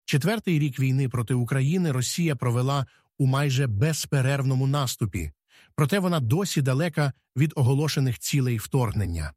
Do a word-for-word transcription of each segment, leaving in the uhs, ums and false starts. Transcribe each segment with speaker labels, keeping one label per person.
Speaker 1: Четвертий рік війни проти України Росія провела у майже безперервному наступі, проте вона досі далека від оголошених цілей вторгнення.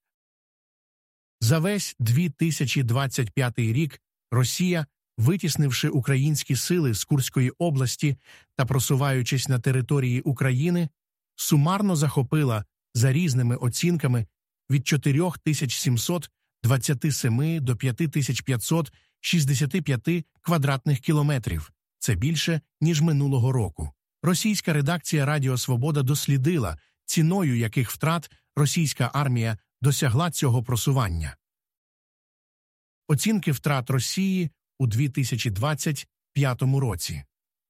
Speaker 1: За весь дві тисячі двадцять п'ятий рік Росія, витіснивши українські сили з Курської області та просуваючись на території України, сумарно захопила, за різними оцінками, від чотири тисячі сімсот двадцять сім до п'ять тисяч п'ятсот шістдесят п'ять квадратних кілометрів. Це більше, ніж минулого року. Російська редакція Радіо Свобода дослідила, ціною яких втрат російська армія досягла цього просування. Оцінки втрат Росії у дві тисячі двадцять п'ятому році.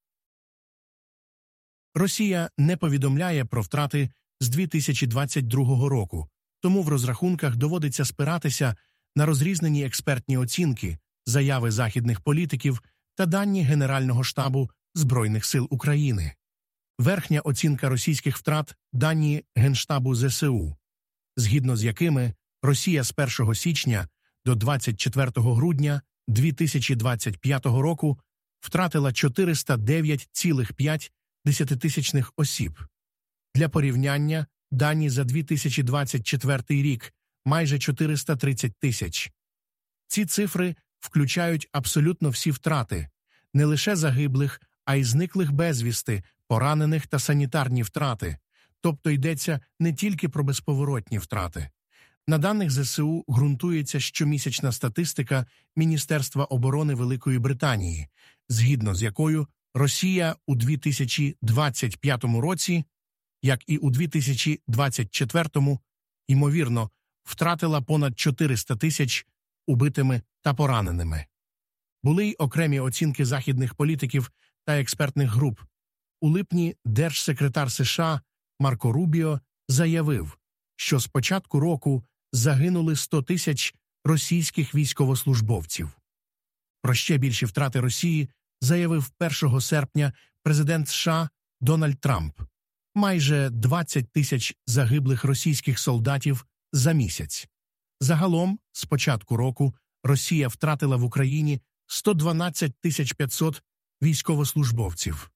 Speaker 1: Росія не повідомляє про втрати з дві тисячі двадцять другого року, тому в розрахунках доводиться спиратися на розрізнені експертні оцінки, заяви західних політиків та дані Генерального штабу Збройних сил України. Верхня оцінка російських втрат – дані Генштабу зе се у, згідно з якими Росія з першого січня до двадцять четвертого грудня дві тисячі двадцять п'ятого року втратила чотириста дев'ять цілих п'ять десятих тисячних осіб. Для порівняння, дані за дві тисячі двадцять четвертий рік – майже чотириста тридцять тисяч. Ці цифри включають абсолютно всі втрати, не лише загиблих, а й зниклих безвісти, поранених та санітарні втрати, тобто йдеться не тільки про безповоротні втрати. На даних зе се у ґрунтується щомісячна статистика Міністерства оборони Великої Британії, згідно з якою Росія у дві тисячі двадцять п'ятому році, як і у дві тисячі двадцять четвертому, ймовірно, втратила понад чотириста тисяч убитими та пораненими. Були й окремі оцінки західних політиків та експертних груп. У липні держсекретар США Марко Рубіо заявив, що з початку року загинули сто тисяч російських військовослужбовців. Про ще більші втрати Росії заявив першого серпня президент США Дональд Трамп. Майже двадцять тисяч загиблих російських солдатів за місяць. Загалом, з початку року, Росія втратила в Україні сто дванадцять тисяч п'ятсот військовослужбовців.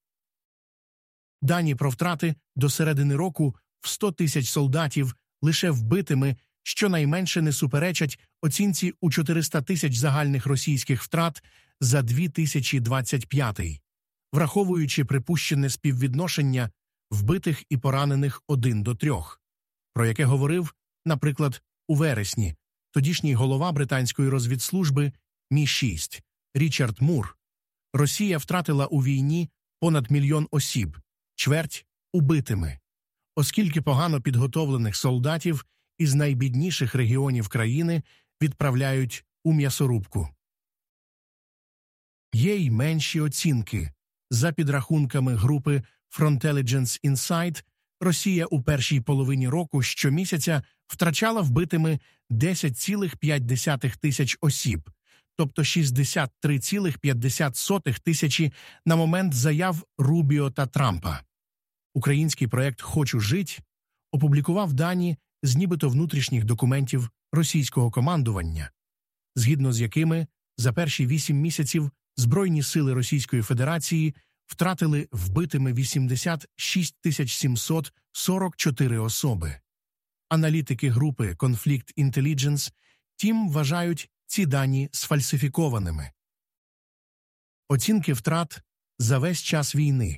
Speaker 1: Дані про втрати до середини року в сто тисяч солдатів лише вбитими щонайменше не суперечать оцінці у чотириста тисяч загальних російських втрат за дві тисячі двадцять п'ятий, враховуючи припущене співвідношення вбитих і поранених один до трьох, про яке говорив, наприклад, у вересні тодішній голова британської розвідслужби Мі шість Річард Мур. Росія втратила у війні понад мільйон осіб, чверть убитими, оскільки погано підготовлених солдатів із найбідніших регіонів країни відправляють у м'ясорубку. Є й менші оцінки. За підрахунками групи Frontelligence Insight, Росія у першій половині року щомісяця втрачала вбитими десять цілих п'ять десятих тисяч осіб, тобто шістдесят три цілих п'ятдесят сотих тисячі на момент заяв Рубіо та Трампа. Український проєкт «Хочу жить» опублікував дані з нібито внутрішніх документів російського командування, згідно з якими за перші вісім місяців Збройні сили Російської Федерації втратили вбитими вісімдесят шість тисяч сімсот сорок чотири особи. Аналітики групи Conflict Intelligence, тім, вважають ці дані сфальсифікованими. Оцінки втрат за весь час війни.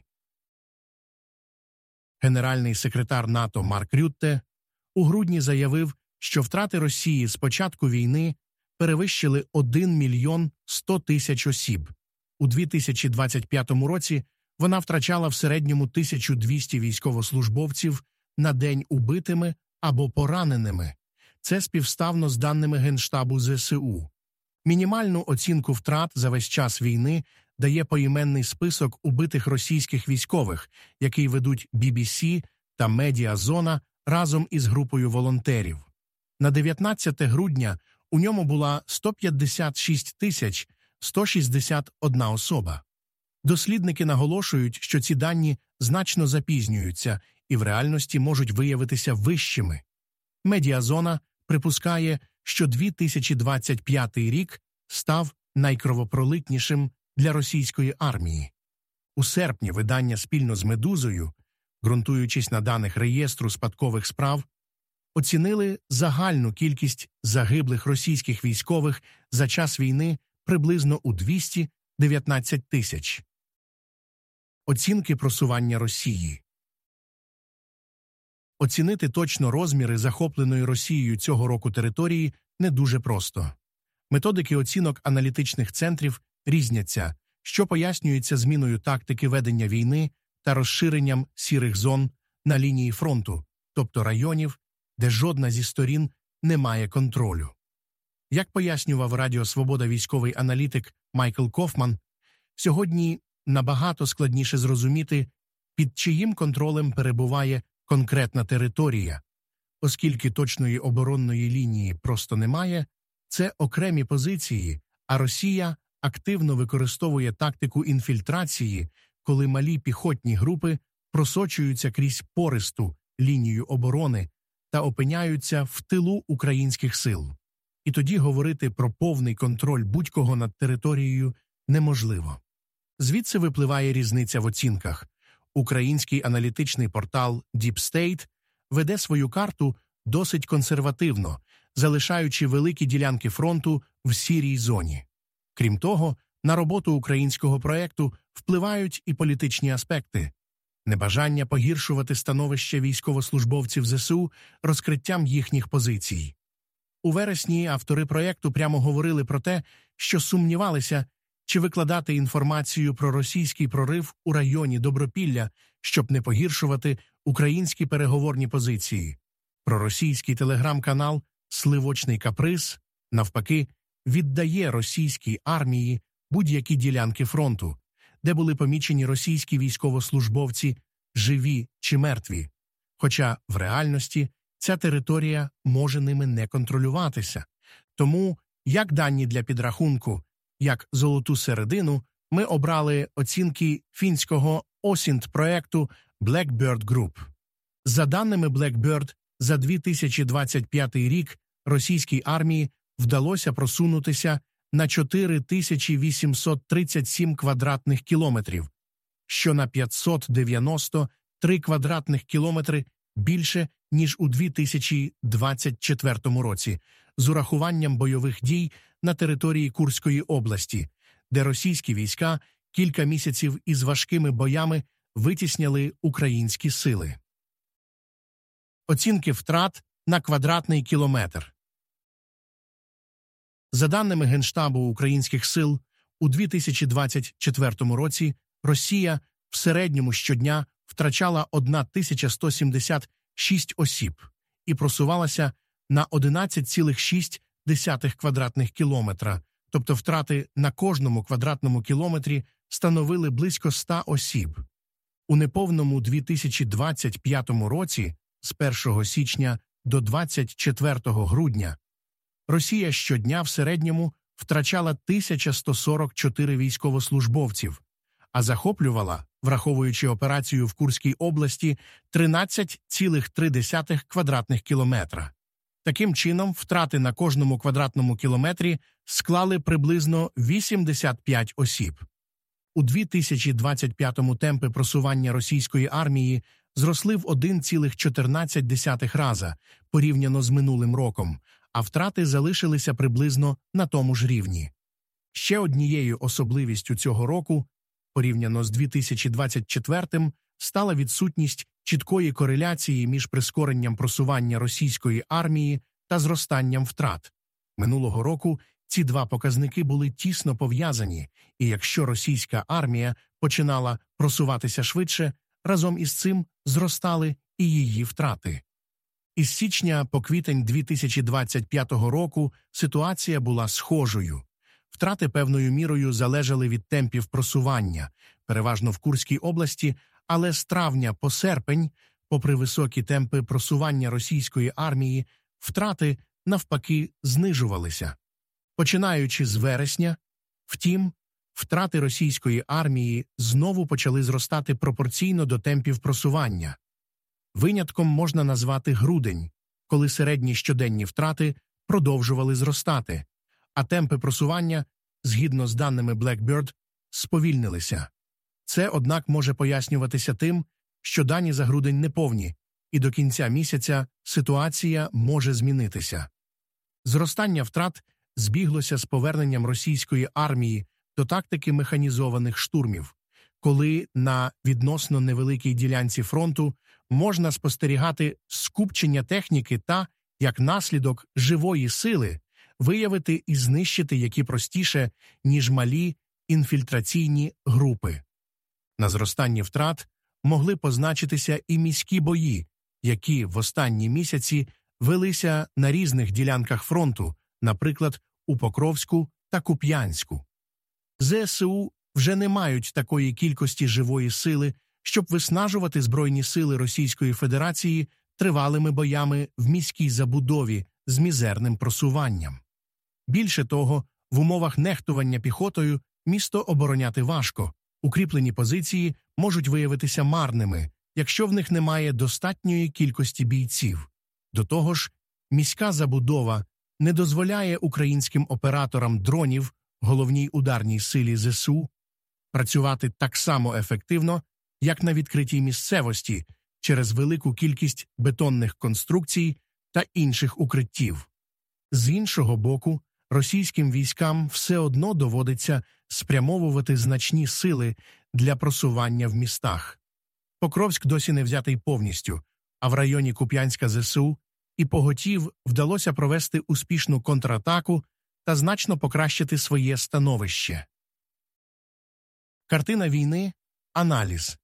Speaker 1: Генеральний секретар НАТО Марк Рютте у грудні заявив, що втрати Росії з початку війни перевищили один мільйон сто тисяч осіб. У дві тисячі двадцять п'ятому році вона втрачала в середньому тисячу двісті військовослужбовців на день убитими або пораненими. Це співставно з даними Генштабу зе се у. Мінімальну оцінку втрат за весь час війни дає поіменний список убитих російських військових, який ведуть бі бі сі та Медіазона разом із групою волонтерів. На дев'ятнадцяте грудня у ньому була сто п'ятдесят шість тисяч сто шістдесят одна особа. Дослідники наголошують, що ці дані значно запізнюються і в реальності можуть виявитися вищими. Медіазона припускає, що дві тисячі двадцять п'ятий рік став найкровопролитнішим для російської армії. У серпні видання спільно з «Медузою», ґрунтуючись на даних реєстру спадкових справ, оцінили загальну кількість загиблих російських військових за час війни приблизно у двісті дев'ятнадцять тисяч. Оцінки просування Росії. Оцінити точно розміри захопленої Росією цього року території не дуже просто. Методики оцінок аналітичних центрів різняться, що пояснюється зміною тактики ведення війни та розширенням сірих зон на лінії фронту, тобто районів, де жодна зі сторін не має контролю. Як пояснював Радіо Свобода військовий аналітик Майкл Кофман, сьогодні набагато складніше зрозуміти, під чиїм контролем перебуває конкретна територія. Оскільки точної оборонної лінії просто немає, це окремі позиції, а Росія активно використовує тактику інфільтрації, коли малі піхотні групи просочуються крізь пористу лінію оборони та опиняються в тилу українських сил. І тоді говорити про повний контроль будь-кого над територією неможливо. Звідси випливає різниця в оцінках. Український аналітичний портал Deep State веде свою карту досить консервативно, залишаючи великі ділянки фронту в сірій зоні. Крім того, на роботу українського проєкту впливають і політичні аспекти. Небажання погіршувати становище військовослужбовців ЗСУ розкриттям їхніх позицій. У вересні автори проєкту прямо говорили про те, що сумнівалися, чи викладати інформацію про російський прорив у районі Добропілля, щоб не погіршувати українські переговорні позиції. Проросійський телеграм-канал «Сливочний каприз», навпаки, віддає російській армії будь-які ділянки фронту, де були помічені російські військовослужбовці живі чи мертві. Хоча в реальності ця територія може ними не контролюватися. Тому, як дані для підрахунку, як золоту середину, ми обрали оцінки фінського осінт-проекту Blackbird Group. За даними Blackbird, за дві тисячі двадцять п'ятий рік російській армії вдалося просунутися на чотири тисячі вісімсот тридцять сім квадратних кілометрів, що на п'ятсот дев'яносто три квадратних кілометри більше, ніж у дві тисячі двадцять четвертому році, з урахуванням бойових дій на території Курської області, де російські війська кілька місяців із важкими боями витісняли українські сили. Оцінки втрат на квадратний кілометр. За даними Генштабу українських сил, у дві тисячі двадцять четвертому році Росія в середньому щодня втрачала тисяча сто сімдесят шість осіб і просувалася на одинадцять цілих шість десятих квадратних кілометра, тобто втрати на кожному квадратному кілометрі становили близько ста осіб. У неповному дві тисячі двадцять п'ятому році, з першого січня до двадцять четвертого грудня, Росія щодня в середньому втрачала тисяча сто сорок чотири військовослужбовців, а захоплювала, враховуючи операцію в Курській області, тринадцять цілих три десятих квадратних кілометра. Таким чином, втрати на кожному квадратному кілометрі склали приблизно вісімдесят п'ять осіб. У дві тисячі двадцять п'ятому темпи просування російської армії зросли в один цілих чотирнадцять десятих раза порівняно з минулим роком, а втрати залишилися приблизно на тому ж рівні. Ще однією особливістю цього року, порівняно з дві тисячі двадцять четвертим, стала відсутність чіткої кореляції між прискоренням просування російської армії та зростанням втрат. Минулого року ці два показники були тісно пов'язані, і якщо російська армія починала просуватися швидше, разом із цим зростали і її втрати. Із січня по квітень дві тисячі двадцять п'ятого року ситуація була схожою. Втрати певною мірою залежали від темпів просування, переважно в Курській області, але з травня по серпень, попри високі темпи просування російської армії, втрати, навпаки, знижувалися. Починаючи з вересня, втім, втрати російської армії знову почали зростати пропорційно до темпів просування. Винятком можна назвати грудень, коли середні щоденні втрати продовжували зростати, а темпи просування згідно з даними Blackbird, сповільнилися. Це, однак, може пояснюватися тим, що дані за грудень неповні, і до кінця місяця ситуація може змінитися. Зростання втрат збіглося з поверненням російської армії до тактики механізованих штурмів, коли на відносно невеликій ділянці фронту можна спостерігати скупчення техніки та, як наслідок, живої сили, виявити і знищити які простіше, ніж малі інфільтраційні групи. На зростанні втрат могли позначитися і міські бої, які в останні місяці велися на різних ділянках фронту, наприклад, у Покровську та Куп'янську. ЗСУ вже не мають такої кількості живої сили, щоб виснажувати Збройні сили Російської Федерації тривалими боями в міській забудові з мізерним просуванням. Більше того, в умовах нехтування піхотою місто обороняти важко, укріплені позиції можуть виявитися марними, якщо в них немає достатньої кількості бійців. До того ж, міська забудова не дозволяє українським операторам дронів, головній ударній силі ЗСУ, працювати так само ефективно, як на відкритій місцевості, через велику кількість бетонних конструкцій та інших укриттів. З іншого боку, російським військам все одно доводиться спрямовувати значні сили для просування в містах. Покровськ досі не взятий повністю, а в районі Куп'янська ЗСУ і Поготів вдалося провести успішну контратаку та значно покращити своє становище. Картина війни – аналіз.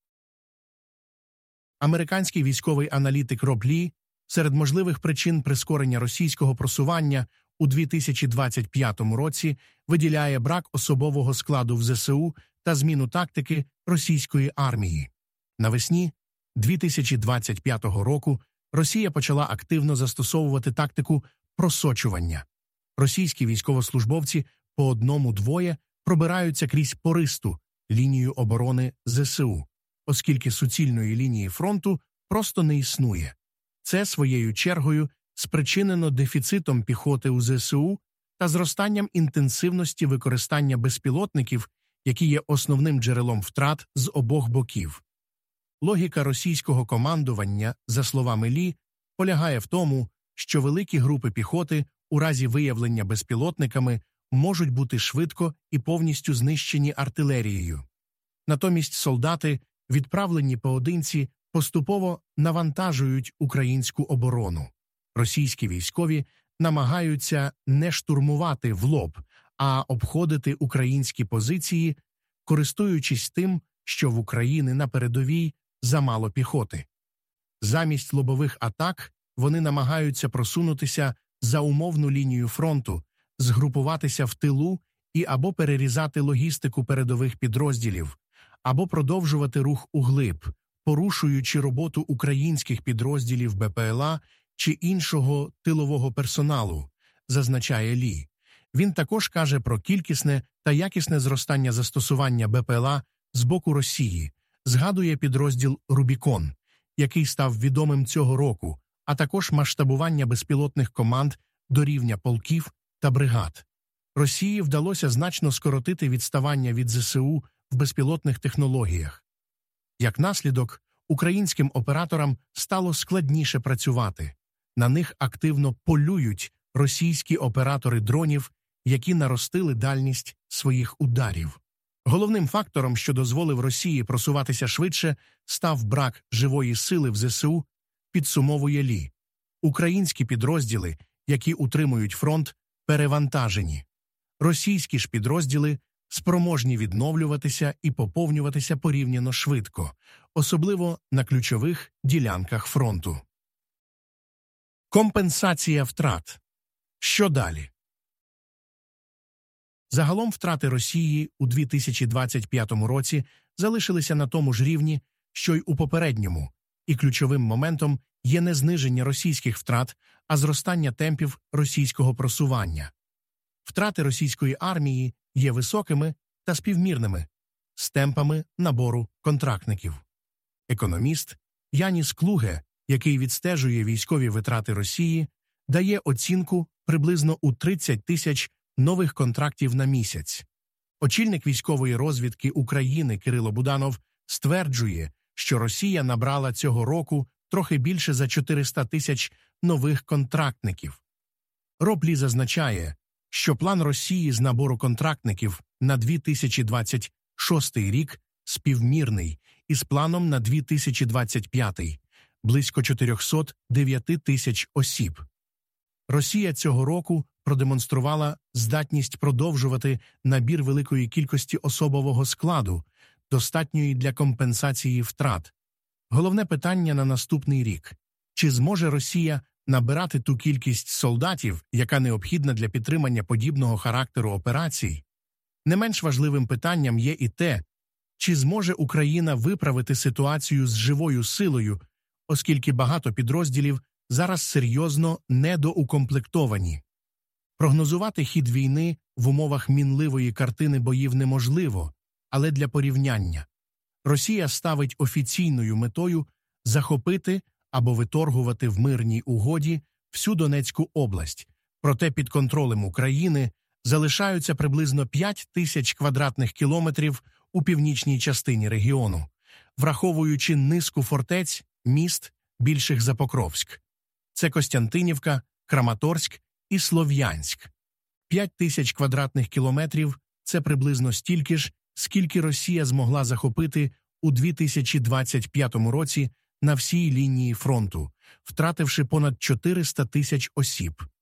Speaker 1: Американський військовий аналітик Роб Лі серед можливих причин прискорення російського просування у дві тисячі двадцять п'ятому році виділяє брак особового складу в ЗСУ та зміну тактики російської армії. Навесні дві тисячі двадцять п'ятого року Росія почала активно застосовувати тактику просочування. Російські військовослужбовці по одному-двоє пробираються крізь пористу лінію оборони ЗСУ, оскільки суцільної лінії фронту просто не існує. Це, своєю чергою, спричинено дефіцитом піхоти у ЗСУ та зростанням інтенсивності використання безпілотників, які є основним джерелом втрат з обох боків. Логіка російського командування, за словами Лі, полягає в тому, що великі групи піхоти у разі виявлення безпілотниками можуть бути швидко і повністю знищені артилерією. Натомість солдати, відправлені поодинці, поступово навантажують українську оборону. Російські військові намагаються не штурмувати в лоб, а обходити українські позиції, користуючись тим, що в Україні на передовій замало піхоти. Замість лобових атак вони намагаються просунутися за умовну лінію фронту, згрупуватися в тилу і або перерізати логістику передових підрозділів, або продовжувати рух углиб, порушуючи роботу українських підрозділів БПЛА чи іншого тилового персоналу, зазначає Лі. Він також каже про кількісне та якісне зростання застосування БПЛА з боку Росії, згадує підрозділ «Рубікон», який став відомим цього року, а також масштабування безпілотних команд до рівня полків та бригад. Росії вдалося значно скоротити відставання від ЗСУ в безпілотних технологіях. Як наслідок, українським операторам стало складніше працювати. На них активно полюють російські оператори дронів, які наростили дальність своїх ударів. Головним фактором, що дозволив Росії просуватися швидше, став брак живої сили в ЗСУ, підсумовує Лі. Українські підрозділи, які утримують фронт, перевантажені. Російські ж підрозділи спроможні відновлюватися і поповнюватися порівняно швидко, особливо на ключових ділянках фронту. Компенсація втрат. Що далі? Загалом втрати Росії у дві тисячі двадцять п'ятому році залишилися на тому ж рівні, що й у попередньому, і ключовим моментом є не зниження російських втрат, а зростання темпів російського просування. Втрати російської армії є високими та співмірними з темпами набору контрактників. Економіст Яніс Клуге, який відстежує військові витрати Росії, дає оцінку приблизно у тридцять тисяч нових контрактів на місяць. Очільник військової розвідки України Кирило Буданов стверджує, що Росія набрала цього року трохи більше за чотириста тисяч нових контрактників. Роблі зазначає, що план Росії з набору контрактників на дві тисячі двадцять шостий рік співмірний із планом на дві тисячі двадцять п'ятий – близько чотириста дев'ять тисяч осіб. Росія цього року продемонструвала здатність продовжувати набір великої кількості особового складу, достатньої для компенсації втрат. Головне питання на наступний рік – чи зможе Росія набирати ту кількість солдатів, яка необхідна для підтримання подібного характеру операцій? Не менш важливим питанням є і те, чи зможе Україна виправити ситуацію з живою силою, оскільки багато підрозділів зараз серйозно недоукомплектовані. Прогнозувати хід війни в умовах мінливої картини боїв неможливо, але для порівняння. Росія ставить офіційною метою захопити або виторгувати в мирній угоді всю Донецьку область, проте під контролем України залишаються приблизно п'ять тисяч квадратних кілометрів у північній частині регіону, враховуючи низку фортець, міст, більших за Покровськ. Це Костянтинівка, Краматорськ і Слов'янськ. П'ять тисяч квадратних кілометрів – це приблизно стільки ж, скільки Росія змогла захопити у дві тисячі двадцять п'ятому році на всій лінії фронту, втративши понад чотириста тисяч осіб.